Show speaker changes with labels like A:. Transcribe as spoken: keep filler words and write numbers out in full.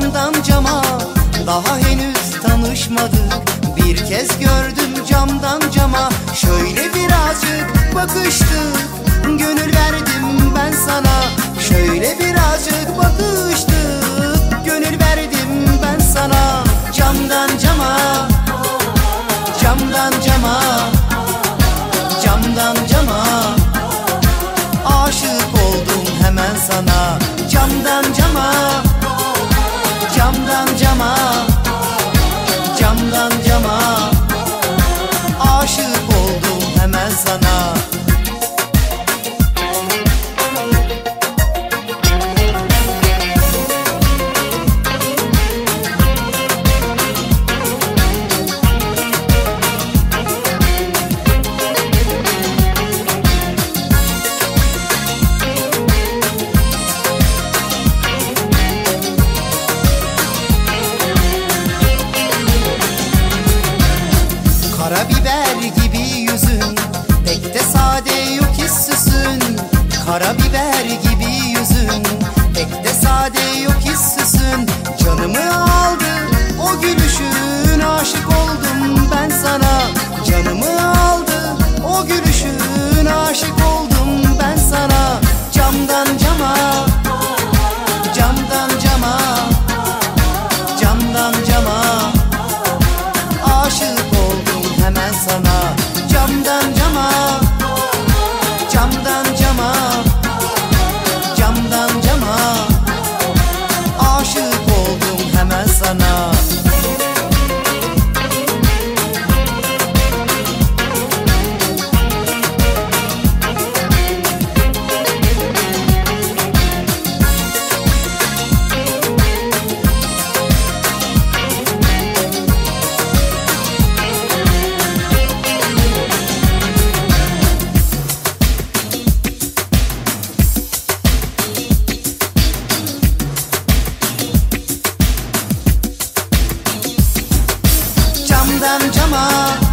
A: camdan cama, daha henüz tanışmadık. Bir kez gördüm camdan cama, şöyle birazcık bakıştık. Gönül verdim ben sana, şöyle birazcık bakıştık. Gönül verdim ben sana. Camdan cama, camdan cama, camdan cama, aşık oldum hemen sana. Camdan cama, camdan cama, camdan cama, aşık oldum hemen sana. Karabiber gibi yüzün, pek de sade yok hiç süsün. Karabiber gibi yüzün, pek de sade yok hiç süsün. Canımı aldı o gülüşün, aşık oldum ben sana. Canımı aldı o gülüşün, aşık oldum ben sana. Camdan cama, camdan cama, camdan cama, aşık oldum hemen sana. Camdan cama, camdan cama, camdan cama, aşık oldum hemen sana. Camdan cama,